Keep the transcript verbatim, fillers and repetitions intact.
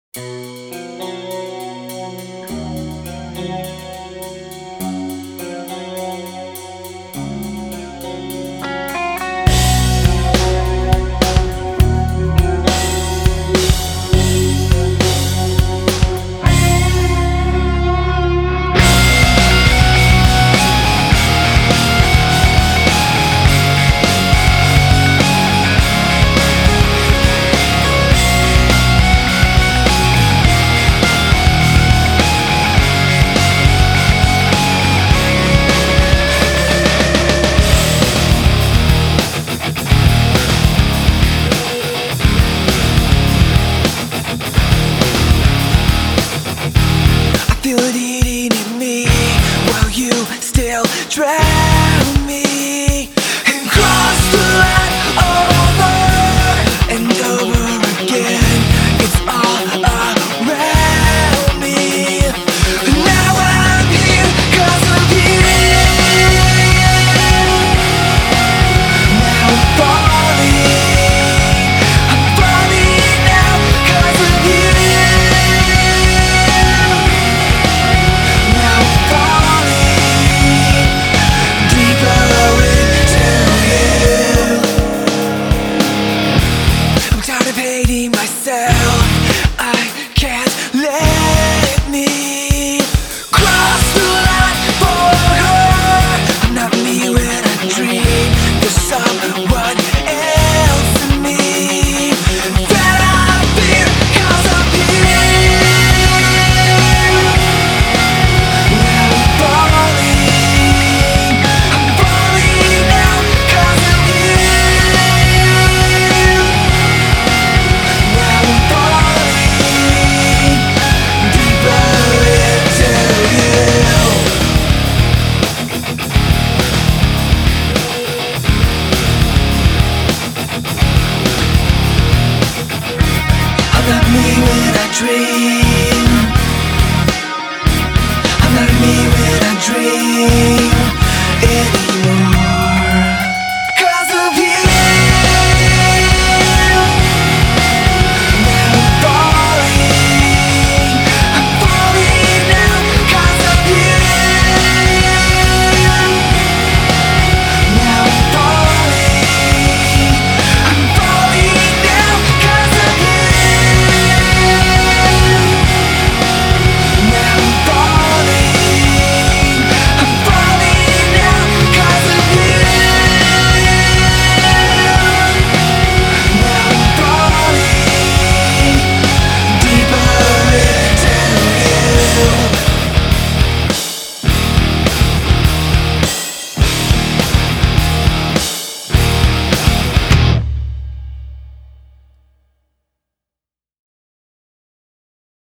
Feel it eating in me while you still drown me and cross the line over and over again. It's all around me. Now I'm here 'cause of you. Now I'm falling, I'm falling now 'cause of you. Hating myself, I can't let me cross the line for her. I'm not me when I dream. There's someone else in me that I fear 'cause of you. Now I'm falling, I'm falling now 'cause of you. Not me when I dream.